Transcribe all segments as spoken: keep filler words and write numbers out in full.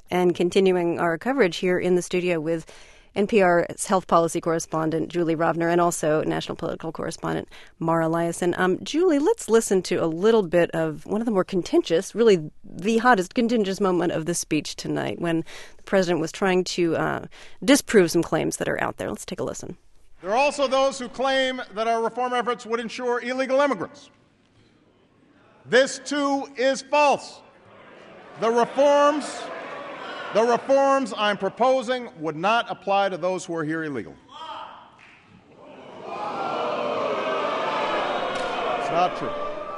And continuing our coverage here in the studio with N P R's health policy correspondent Julie Rovner and also national political correspondent Mara Liasson. Um, Julie, let's listen to a little bit of one of the more contentious, really the hottest contentious moment of the speech tonight when the president was trying to uh, disprove some claims that are out there. Let's take a listen. There are also those who claim that our reform efforts would ensure illegal immigrants. This, too, is false. The reforms... The reforms I'm proposing would not apply to those who are here illegally. It's not true.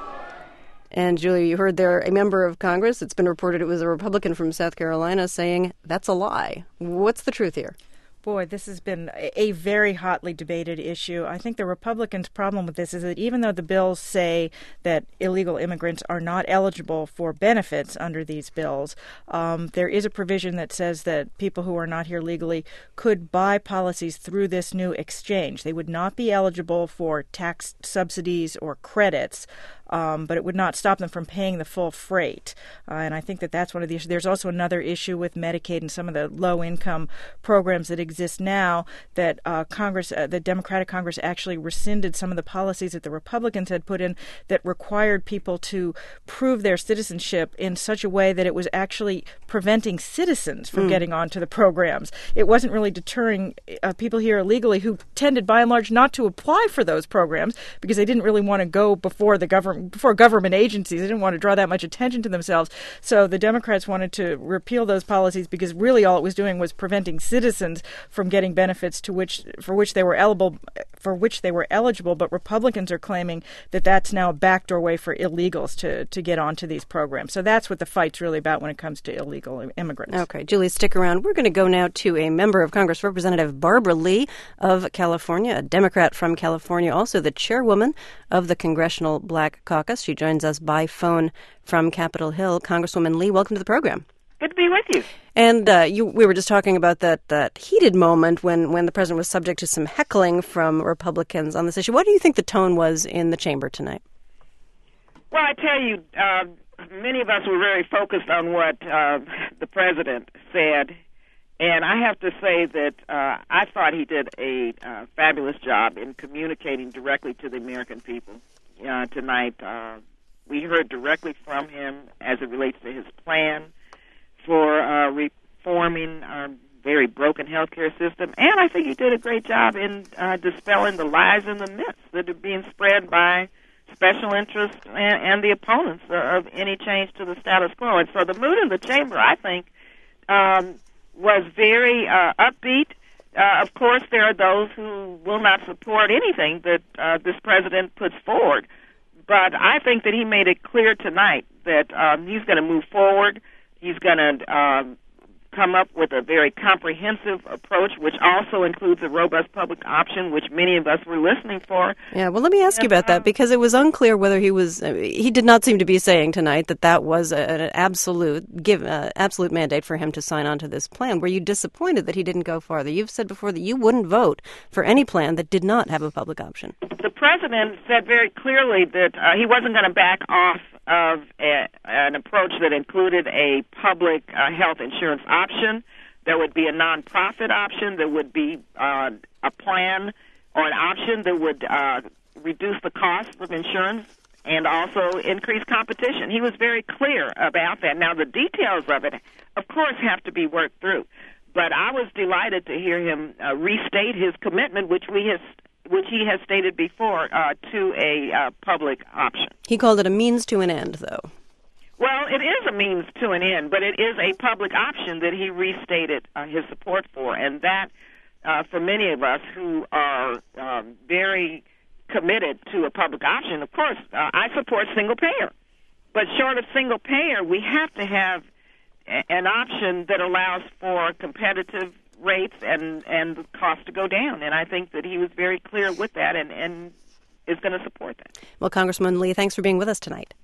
And, Julie, you heard there a member of Congress, it's been reported it was a Republican from South Carolina, saying that's a lie. What's the truth here? Boy, this has been a very hotly debated issue. I think the Republicans' problem with this is that even though the bills say that illegal immigrants are not eligible for benefits under these bills, um, there is a provision that says that people who are not here legally could buy policies through this new exchange. They would not be eligible for tax subsidies or credits, um, but it would not stop them from paying the full freight. Uh, and I think that that's one of the issues. There's also another issue with Medicaid and some of the low-income programs that exist now that uh, Congress, uh, the Democratic Congress actually rescinded some of the policies that the Republicans had put in that required people to prove their citizenship in such a way that it was actually preventing citizens from mm. getting onto the programs. It wasn't really deterring uh, people here illegally who tended, by and large, not to apply for those programs because they didn't really want to go before the government, before government agencies. They didn't want to draw that much attention to themselves. So the Democrats wanted to repeal those policies because really all it was doing was preventing citizens from getting benefits to which for which they were eligible for which they were eligible. But Republicans are claiming that that's now a backdoor way for illegals to to get onto these programs. So that's what the fight's really about when it comes to illegal immigrants. Okay, Julie, stick around. We're going to go now to a member of Congress, Representative Barbara Lee of California, a Democrat from California, also the chairwoman of the Congressional Black Caucus. She joins us by phone from Capitol Hill. Congresswoman Lee, welcome to the program. Good to be with you. And uh, you, we were just talking about that, that heated moment when, when the president was subject to some heckling from Republicans on this issue. What do you think the tone was in the chamber tonight? Well, I tell you, uh, many of us were very focused on what uh, the president said. And I have to say that uh, I thought he did a uh, fabulous job in communicating directly to the American people uh, tonight. Uh, we heard directly from him as it relates to his plan for uh, reforming our very broken healthcare system. And I think he did a great job in uh, dispelling the lies and the myths that are being spread by special interests and, and the opponents of any change to the status quo. And so the mood in the chamber, I think, um, was very uh, upbeat. Uh, of course, there are those who will not support anything that uh, this president puts forward. But I think that he made it clear tonight that um, he's going to move forward. He's going to um, come up with a very comprehensive approach, which also includes a robust public option, which many of us were listening for. Yeah, well, let me ask and, you about um, that, because it was unclear whether he was, uh, he did not seem to be saying tonight that that was a, an absolute, give, uh, absolute mandate for him to sign on to this plan. Were you disappointed that he didn't go farther? You've said before that you wouldn't vote for any plan that did not have a public option. The president said very clearly that uh, he wasn't going to back off of a, an approach that included a public uh, health insurance option. There would be a nonprofit option. There would be uh, a plan or an option that would uh, reduce the cost of insurance and also increase competition. He was very clear about that. Now, the details of it, of course, have to be worked through. But I was delighted to hear him uh, restate his commitment, which we has which he has stated before, uh, to a uh, public option. He called it a means to an end, though. Well, it is a means to an end, but it is a public option that he restated uh, his support for, and that, uh, for many of us who are um, very committed to a public option, of course, uh, I support single payer. But short of single payer, we have to have a- an option that allows for competitive rates and, and the cost to go down. And I think that he was very clear with that and, and is going to support that. Well, Congressman Lee, thanks for being with us tonight.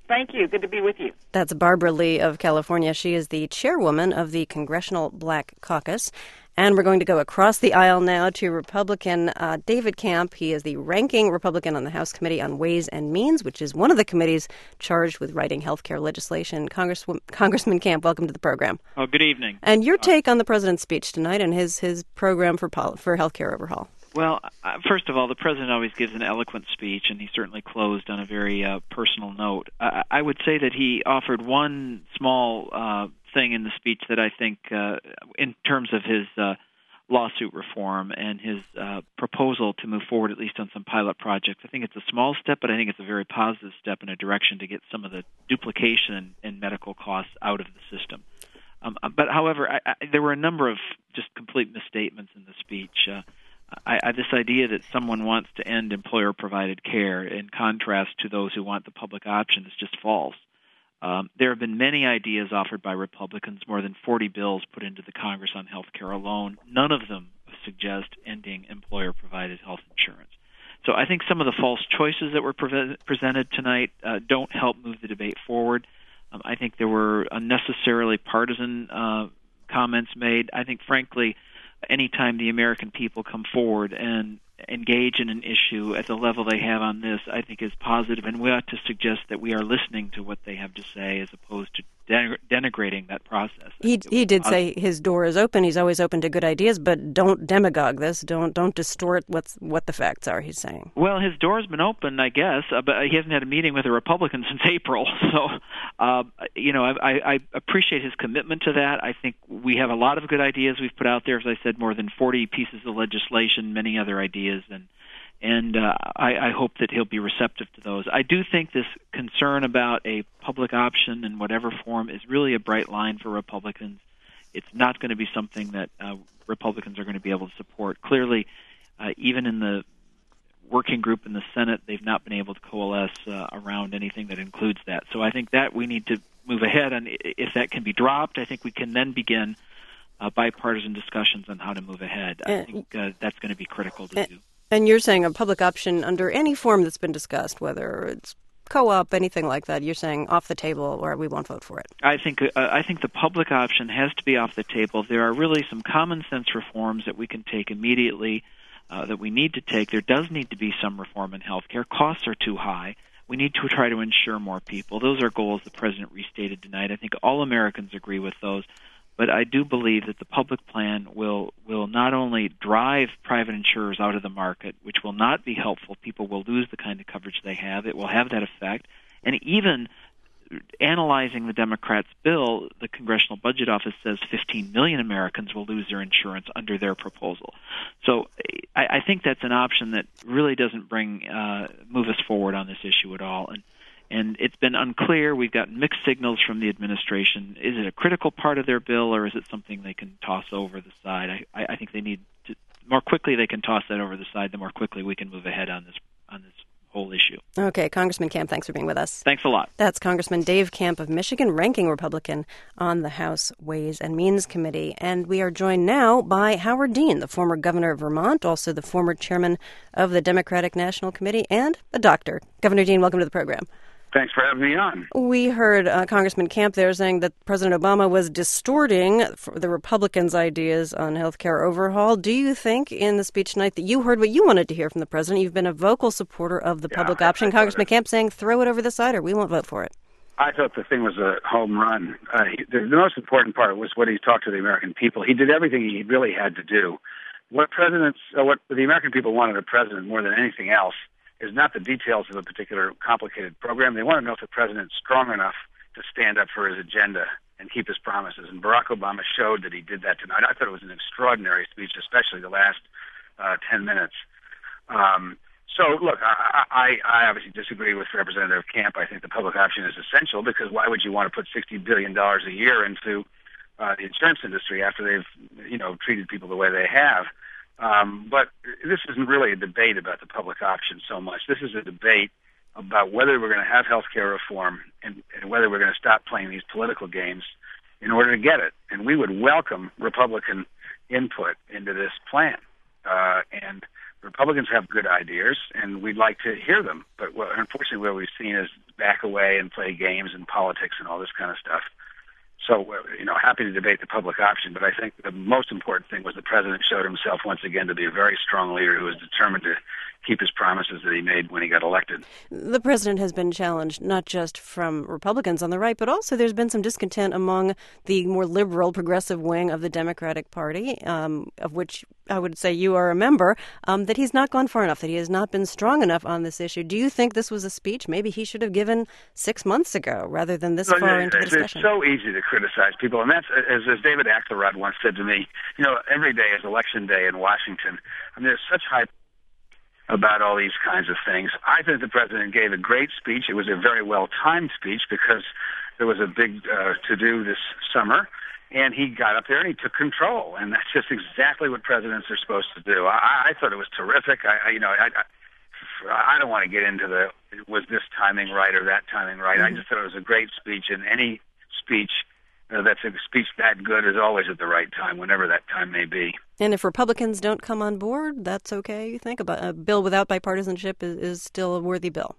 Thank you. Good to be with you. That's Barbara Lee of California. She is the chairwoman of the Congressional Black Caucus. And we're going to go across the aisle now to Republican uh, David Camp. He is the ranking Republican on the House Committee on Ways and Means, which is one of the committees charged with writing health care legislation. Congresswoman, Congressman Camp, welcome to the program. Oh, good evening. And your take on the president's speech tonight and his, his program for pol- for health care overhaul. Well, uh, first of all, the president always gives an eloquent speech, and he certainly closed on a very uh, personal note. I, I would say that he offered one small uh, thing in the speech that I think, uh, in terms of his uh, lawsuit reform and his uh, proposal to move forward at least on some pilot projects, I think it's a small step, but I think it's a very positive step in a direction to get some of the duplication in medical costs out of the system. Um, but, however, I, I, there were a number of just complete misstatements in the speech. Uh, I, I, this idea that someone wants to end employer-provided care in contrast to those who want the public option is just false. Um, there have been many ideas offered by Republicans, more than forty bills put into the Congress on health care alone. None of them suggest ending employer-provided health insurance. So I think some of the false choices that were pre- presented tonight uh, don't help move the debate forward. Um, I think there were unnecessarily partisan uh, comments made. I think, frankly, anytime the American people come forward and engage in an issue at the level they have on this, I think is positive, and we ought to suggest that we are listening to what they have to say as opposed to den- denigrating that process. He he did positive. say his door is open. He's always open to good ideas, but don't demagogue this. Don't don't distort what's what the facts are, he's saying. Well, his door's been open, I guess, uh, but he hasn't had a meeting with a Republican since April. So, uh, you know, I, I appreciate his commitment to that. I think we have a lot of good ideas we've put out there. As I said, more than forty pieces of legislation, many other ideas, and and uh, I, I hope that he'll be receptive to those. I do think this concern about a public option in whatever form is really a bright line for Republicans. It's not going to be something that uh, Republicans are going to be able to support. Clearly, uh, even in the working group in the Senate, they've not been able to coalesce uh, around anything that includes that. So I think that we need to move ahead, and if that can be dropped, I think we can then begin uh, bipartisan discussions on how to move ahead. I think uh, that's going to be critical to do. And you're saying a public option under any form that's been discussed, whether it's co-op, anything like that, you're saying off the table or we won't vote for it? I think uh, I think the public option has to be off the table. There are really some common sense reforms that we can take immediately uh, that we need to take. There does need to be some reform in health care. Costs are too high. We need to try to insure more people. Those are goals the president restated tonight. I think all Americans agree with those. But I do believe that the public plan will will not only drive private insurers out of the market, which will not be helpful. People will lose the kind of coverage they have. It will have that effect. And even analyzing the Democrats' bill, the Congressional Budget Office says fifteen million Americans will lose their insurance under their proposal. So I, I think that's an option that really doesn't bring uh, move us forward on this issue at all. And And it's been unclear. We've gotten mixed signals from the administration. Is it a critical part of their bill, or is it something they can toss over the side? I, I think they need to more quickly. They can toss that over the side. The more quickly we can move ahead on this on this whole issue. Okay, Congressman Camp, thanks for being with us. Thanks a lot. That's Congressman Dave Camp of Michigan, ranking Republican on the House Ways and Means Committee. And we are joined now by Howard Dean, the former governor of Vermont, also the former chairman of the Democratic National Committee, and a doctor. Governor Dean, welcome to the program. Thanks for having me on. We heard uh, Congressman Camp there saying that President Obama was distorting the Republicans' ideas on health care overhaul. Do you think in the speech tonight that you heard what you wanted to hear from the president? You've been a vocal supporter of the yeah, public I, option. I Congressman it. Camp saying, throw it over the side or we won't vote for it. I thought the thing was a home run. Uh, he, the, the most important part was when he talked to the American people. He did everything he really had to do. What presidents, uh, what the American people wanted a president more than anything else is not the details of a particular complicated program. They want to know if the president's strong enough to stand up for his agenda and keep his promises. And Barack Obama showed that he did that tonight. I thought it was an extraordinary speech, especially the last uh, ten minutes. Um, so, look, I, I, I obviously disagree with Representative Camp. I think the public option is essential because why would you want to put sixty billion dollars a year into uh, the insurance industry after they've, you know, treated people the way they have? Um, but this isn't really a debate about the public option so much. This is a debate about whether we're going to have health care reform and, and whether we're going to stop playing these political games in order to get it. And we would welcome Republican input into this plan. Uh, and Republicans have good ideas, and we'd like to hear them. But well, unfortunately, what we've seen is back away and play games and politics and all this kind of stuff. So, you know, happy to debate the public option, but I think the most important thing was the president showed himself once again to be a very strong leader who was determined to keep his promises that he made when he got elected. The president has been challenged not just from Republicans on the right, but also there's been some discontent among the more liberal, progressive wing of the Democratic Party, um, of which I would say you are a member, um, that he's not gone far enough, that he has not been strong enough on this issue. Do you think this was a speech maybe he should have given six months ago rather than this no, far it, into the discussion? It's so easy to criticize people, and that's, as, as David Axelrod once said to me, you know, every day is election day in Washington. I mean, there's such hype about all these kinds of things. I think the president gave a great speech. It was a very well-timed speech because there was a big uh, to-do this summer, and he got up there and he took control, and that's just exactly what presidents are supposed to do. I, I thought it was terrific. I, I you know, I, I, I don't want to get into the was this timing right or that timing right. Mm-hmm. I just thought it was a great speech, and any speech uh, that's a speech that good is always at the right time, whenever that time may be. And if Republicans don't come on board, that's okay, you think? About a bill without bipartisanship is, is still a worthy bill.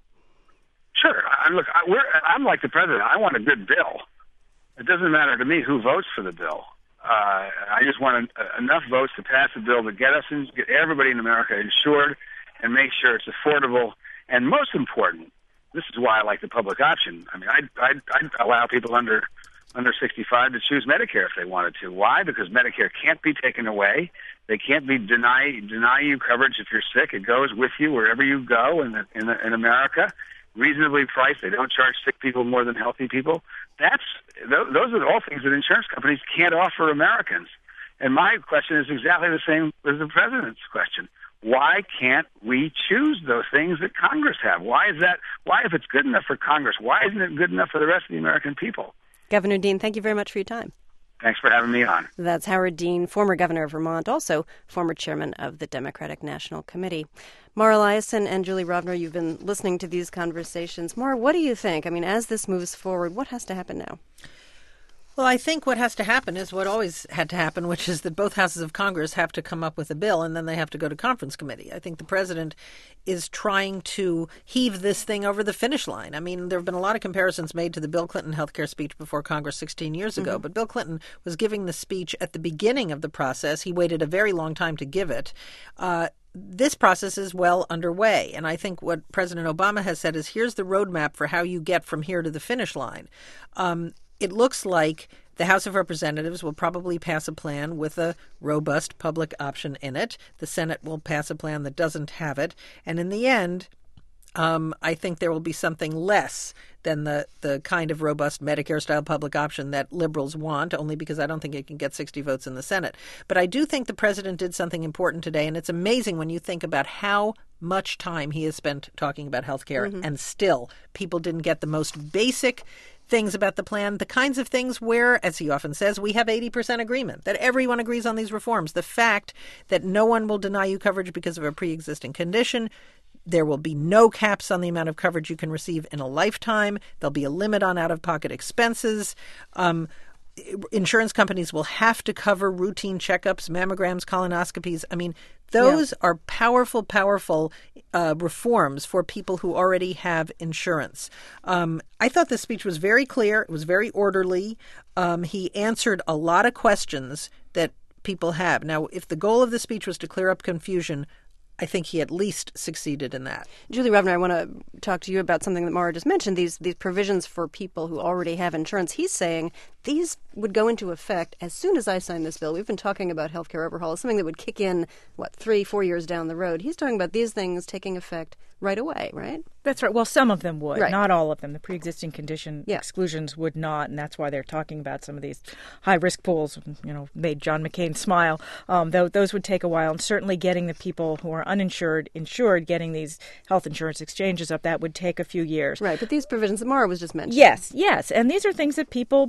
Sure. I, look, I, we're, I'm like the president. I want a good bill. It doesn't matter to me who votes for the bill. Uh, I just want a, enough votes to pass the bill to get us in, get everybody in America insured and make sure it's affordable. And most important, this is why I like the public option. I mean, I'd, I'd, I'd allow people under under sixty-five to choose Medicare if they wanted to. Why? Because Medicare can't be taken away. They can't be deny deny you coverage if you're sick. It goes with you wherever you go in the, in, the, in America. Reasonably priced. They don't charge sick people more than healthy people. That's those are all things that insurance companies can't offer Americans. And my question is exactly the same as the president's question. Why can't we choose those things that Congress have? Why is that? Why, if it's good enough for Congress, why isn't it good enough for the rest of the American people? Governor Dean, thank you very much for your time. Thanks for having me on. That's Howard Dean, former governor of Vermont, also former chairman of the Democratic National Committee. Mara Liasson and Julie Rovner, you've been listening to these conversations. Mara, what do you think? I mean, as this moves forward, what has to happen now? Well, I think what has to happen is what always had to happen, which is that both houses of Congress have to come up with a bill, and then they have to go to conference committee. I think the president is trying to heave this thing over the finish line. I mean, there have been a lot of comparisons made to the Bill Clinton healthcare speech before Congress sixteen years ago, mm-hmm. but Bill Clinton was giving the speech at the beginning of the process. He waited a very long time to give it. Uh, This process is well underway, and I think what President Obama has said is here's the roadmap for how you get from here to the finish line. Um, it looks like the House of Representatives will probably pass a plan with a robust public option in it. The Senate will pass a plan that doesn't have it. And in the end, um, I think there will be something less than the, the kind of robust Medicare-style public option that liberals want, only because I don't think it can get sixty votes in the Senate. But I do think the president did something important today, and it's amazing when you think about how much time he has spent talking about health care, mm-hmm. and still people didn't get the most basic things about the plan, the kinds of things where, as he often says, we have eighty percent agreement, that everyone agrees on these reforms. The fact that no one will deny you coverage because of a pre-existing condition. There will be no caps on the amount of coverage you can receive in a lifetime. There'll be a limit on out-of-pocket expenses. Um, insurance companies will have to cover routine checkups, mammograms, colonoscopies. I mean, those yeah. are powerful, powerful uh, reforms for people who already have insurance. Um, I thought this speech was very clear. It was very orderly. Um, he answered a lot of questions that people have. Now, if the goal of the speech was to clear up confusion, I think he at least succeeded in that. Julie Rovner, I want to talk to you about something that Mara just mentioned, these these provisions for people who already have insurance. He's saying these would go into effect as soon as I sign this bill. We've been talking about healthcare overhaul, something that would kick in, what, three, four years down the road. He's talking about these things taking effect right away, right? That's right. Well, some of them would, right. Not all of them. The pre-existing condition yeah. exclusions would not, and that's why they're talking about some of these high-risk pools, you know, made John McCain smile. Um, though those would take a while, and certainly getting the people who are uninsured insured, getting these health insurance exchanges up, that would take a few years. Right, but these provisions that Mara was just mentioning. Yes, yes, and these are things that people, by and large,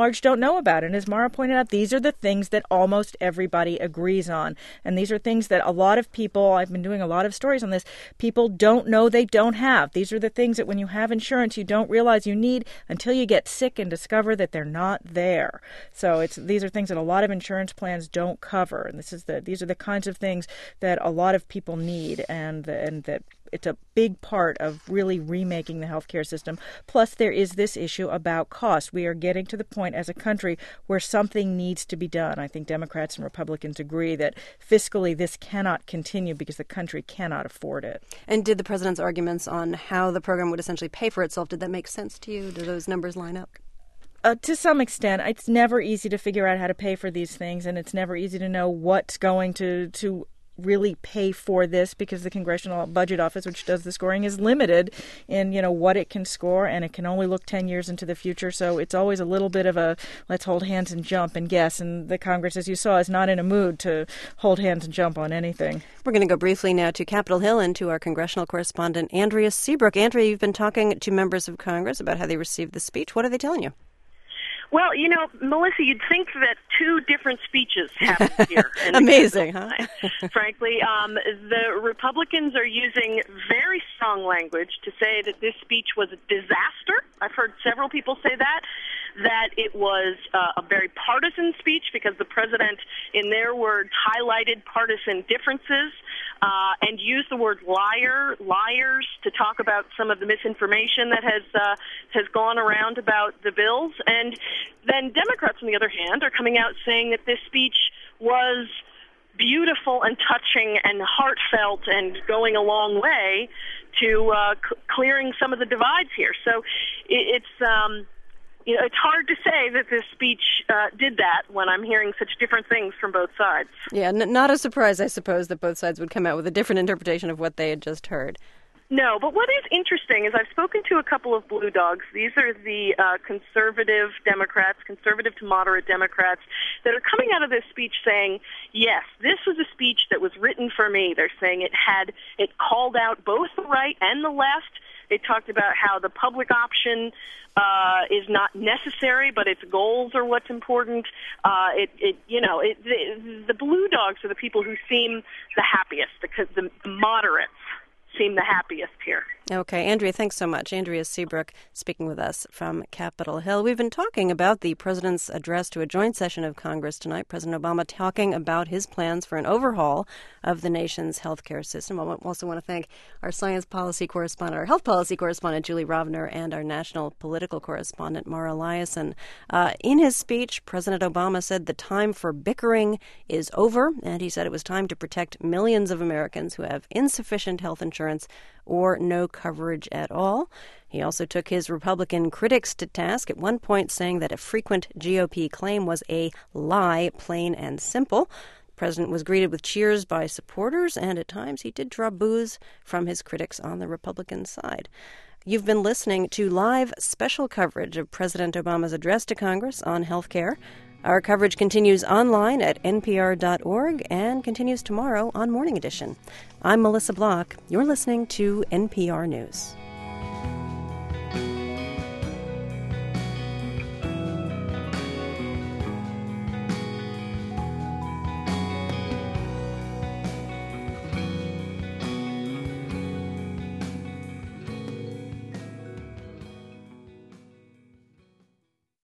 large don't know about. And as Mara pointed out, these are the things that almost everybody agrees on. And these are things that a lot of people, I've been doing a lot of stories on this, people don't know they don't have. These are the things that when you have insurance, you don't realize you need until you get sick and discover that they're not there. So it's these are things that a lot of insurance plans don't cover. And this is the these are the kinds of things that a lot of people need, and and that it's a big part of really remaking the healthcare system. Plus, there is this issue about cost. We are getting to the point as a country where something needs to be done. I think Democrats and Republicans agree that fiscally this cannot continue because the country cannot afford it. And did the president's arguments on how the program would essentially pay for itself, did that make sense to you? Do those numbers line up? Uh, to some extent. It's never easy to figure out how to pay for these things, and it's never easy to know what's going to to really pay for this, because the Congressional Budget Office, which does the scoring, is limited in, you know, what it can score, and it can only look ten years into the future. So it's always a little bit of a let's hold hands and jump and guess. And the Congress, as you saw, is not in a mood to hold hands and jump on anything. We're going to go briefly now to Capitol Hill and to our congressional correspondent, Andrea Seabrook. Andrea, you've been talking to members of Congress about how they received the speech. What are they telling you? Well, you know, Melissa, you'd think that two different speeches happened here. Amazing, huh? Frankly, um, the Republicans are using very strong language to say that this speech was a disaster. I've heard several people say that, that it was uh, a very partisan speech because the president, in their words, highlighted partisan differences uh, and used the word liar, liars, to talk about some of the misinformation that has uh, has gone around about the bills. And then Democrats, on the other hand, are coming out saying that this speech was beautiful and touching and heartfelt and going a long way to uh, c- clearing some of the divides here. So it, it's um, you know it's hard to say that this speech uh, did that when I'm hearing such different things from both sides. Yeah, n- not a surprise, I suppose, that both sides would come out with a different interpretation of what they had just heard. No, but what is interesting is I've spoken to a couple of blue dogs. These are the uh, conservative Democrats, conservative to moderate Democrats, that are coming out of this speech saying, yes, this was a speech that was written for me. They're saying it had, it called out both the right and the left. They talked about how the public option uh, is not necessary, but its goals are what's important. Uh, it, it, you know, it, the, the blue dogs are the people who seem the happiest, because the, the moderates seem the happiest here. Okay, Andrea, thanks so much. Andrea Seabrook speaking with us from Capitol Hill. We've been talking about the president's address to a joint session of Congress tonight. President Obama talking about his plans for an overhaul of the nation's healthcare system. I also want to thank our science policy correspondent, our health policy correspondent, Julie Rovner, and our national political correspondent, Mara Liasson. Uh, in his speech, President Obama said the time for bickering is over, and he said it was time to protect millions of Americans who have insufficient health insurance or no coverage at all. He also took his Republican critics to task, at one point saying that a frequent G O P claim was a lie, plain and simple. The president was greeted with cheers by supporters, and at times he did draw boos from his critics on the Republican side. You've been listening to live special coverage of President Obama's address to Congress on health care. Our coverage continues online at N P R dot org and continues tomorrow on Morning Edition. I'm Melissa Block. You're listening to N P R News.